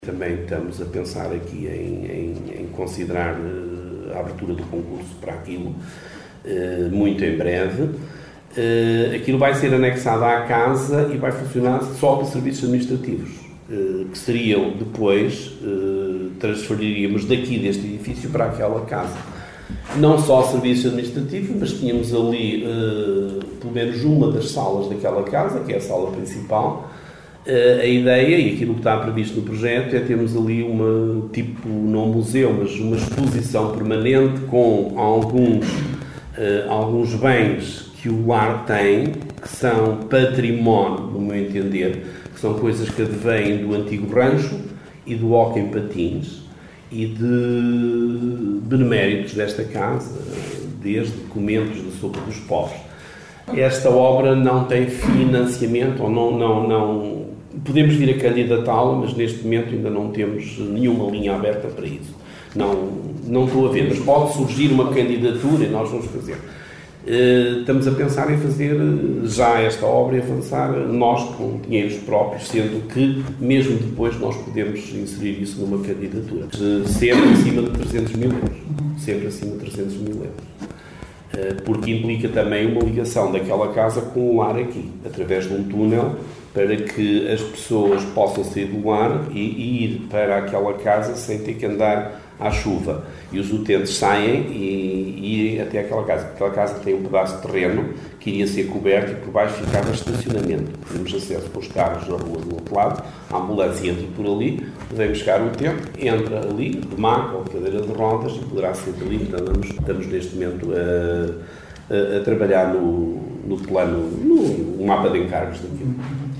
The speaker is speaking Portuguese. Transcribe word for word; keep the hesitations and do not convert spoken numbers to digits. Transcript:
Também estamos a pensar aqui em, em, em considerar a abertura do concurso para aquilo, muito em breve. Aquilo vai ser anexado à casa e vai funcionar só para serviços administrativos, que seriam depois, transferiríamos daqui deste edifício para aquela casa. Não só serviços administrativos, mas tínhamos ali pelo menos uma das salas daquela casa, que é a sala principal. A ideia, e aquilo que está previsto no projeto, é termos ali uma, tipo, não museu, mas uma exposição permanente com alguns, uh, alguns bens que o lar tem, que são património, no meu entender, que são coisas que advêm do antigo rancho e do hóquei em patins e de beneméritos desta casa, desde documentos da sopa dos pobres. Esta obra não tem financiamento, ou não, não, não podemos vir a candidatá-la, mas neste momento ainda não temos nenhuma linha aberta para isso. Não, não estou a ver, mas pode surgir uma candidatura e nós vamos fazer. Estamos a pensar em fazer já esta obra e avançar nós com dinheiros próprios, sendo que mesmo depois nós podemos inserir isso numa candidatura. Sempre acima de trezentos mil euros. Sempre acima de trezentos mil euros. Porque implica também uma ligação daquela casa com o lar aqui, através de um túnel, para que as pessoas possam sair do lar e, e ir para aquela casa sem ter que andar à chuva. E os utentes saem e, e ir até aquela casa. Aquela casa tem um pedaço de terreno que iria ser coberto e por baixo ficava estacionamento. Temos acesso com os carros da rua do outro lado, a ambulância entra por ali, podemos chegar o tempo, entra ali, de maca ou de cadeira de rodas e poderá ser ali. Então, estamos, estamos neste momento a, a, a trabalhar no, no plano, no mapa de encargos daquilo.